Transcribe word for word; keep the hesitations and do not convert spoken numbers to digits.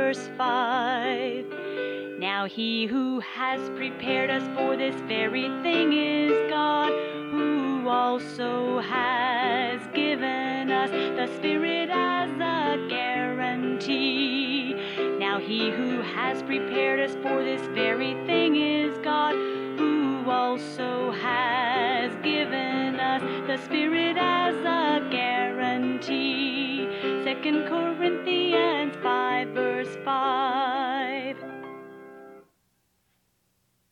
verse five. Now he who has prepared us for this very thing is God, who also has given us the Spirit as a guarantee. Now he who has prepared us for this very thing is God, who also has given us the Spirit as a guarantee. Second Corinthians five verse five.